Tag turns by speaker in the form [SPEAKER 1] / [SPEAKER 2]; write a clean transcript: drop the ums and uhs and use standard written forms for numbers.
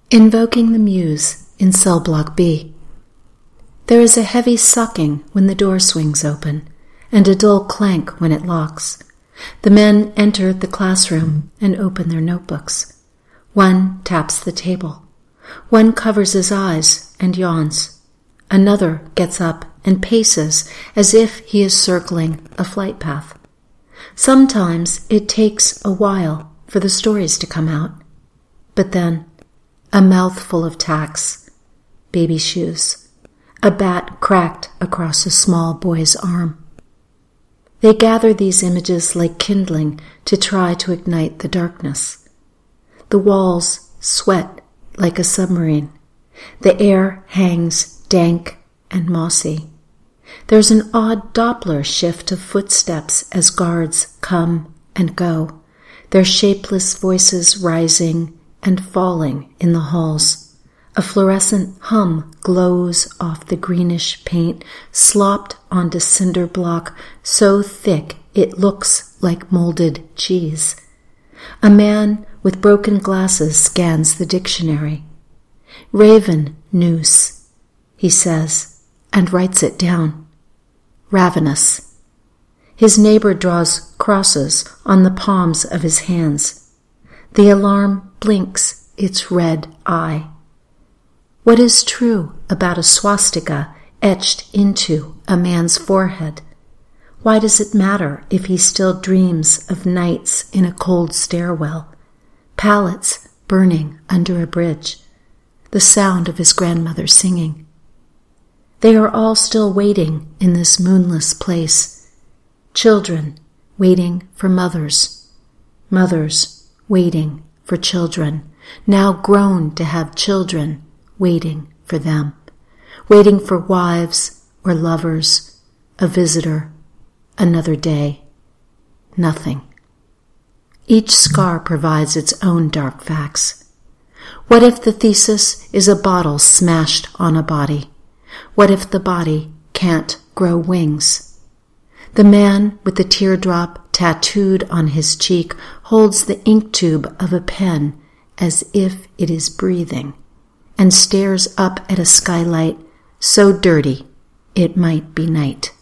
[SPEAKER 1] Invoking the Muse in Cell Block B. There is a heavy sucking when the door swings open, and a dull clank when it locks. The men enter the classroom and open their notebooks. One taps the table. One covers his eyes and yawns. Another gets up and paces as if he is circling a flight path. Sometimes it takes a while for the stories to come out. But then, a mouthful of tacks, baby shoes, a bat cracked across a small boy's arm. They gather these images like kindling to try to ignite the darkness. The walls sweat like a submarine. The air hangs dank and mossy. There's an odd Doppler shift of footsteps as guards come and go, their shapeless voices rising and falling in the halls. A fluorescent hum glows off the greenish paint slopped onto cinder block so thick it looks like molded cheese. A man with broken glasses scans the dictionary. Raven noose, he says, and writes it down. Ravenous. His neighbor draws crosses on the palms of his hands. The alarm blinks its red eye. What is true about a swastika etched into a man's forehead? Why does it matter if he still dreams of nights in a cold stairwell, pallets burning under a bridge, the sound of his grandmother singing? They are all still waiting in this moonless place. Children waiting for mothers, mothers waiting for children, now grown to have children waiting for them, waiting for wives or lovers, a visitor, another day, nothing. Each scar provides its own dark facts. What if the thesis is a bottle smashed on a body? What if the body can't grow wings? The man with the teardrop tattooed on his cheek holds the ink tube of a pen as if it is breathing and stares up at a skylight so dirty it might be night.